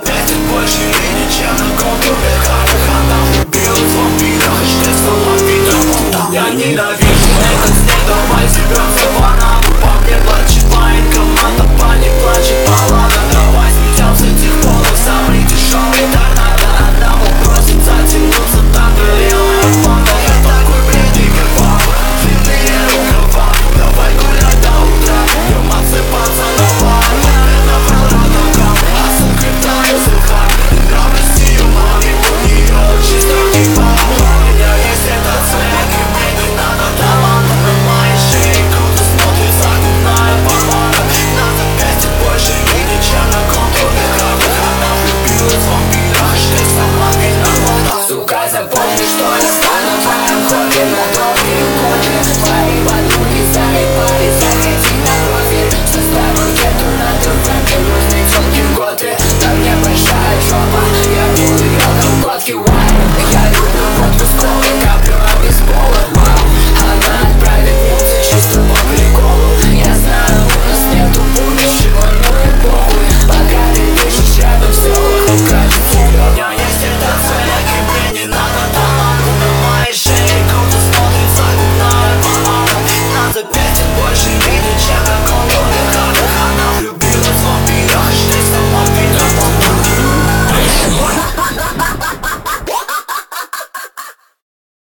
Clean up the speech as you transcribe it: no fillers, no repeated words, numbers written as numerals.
Пятит больше линий, чем на контуре хатах. Она влюбилась в вампира, хэштег стала видом. Я ненавижу этот снег, давай зебемся в Анапу. По мне плачет военкомата, по ней плачет палата. Давай сметем с этих полок самый дешевый торнадо. Одному просит затянуться, там горелая фонда. Я такой бледный, как папа, длинные рукава. Давай гулять до утра, днем отсыпаться на бар. Это пророк, а сука таю сухар. Нравлюсь ее маме, у нее очень строгий папа. У меня есть этот цвет, и мне не надо таланта. На моей шее круто смотрит загубная помада. Надо пятить больше линий, чем на контуре хатах. Она влюбилась в вампира, хэштег сама виновата. Сука, запомни, что я стану твоим хобби на долгие годы. Твои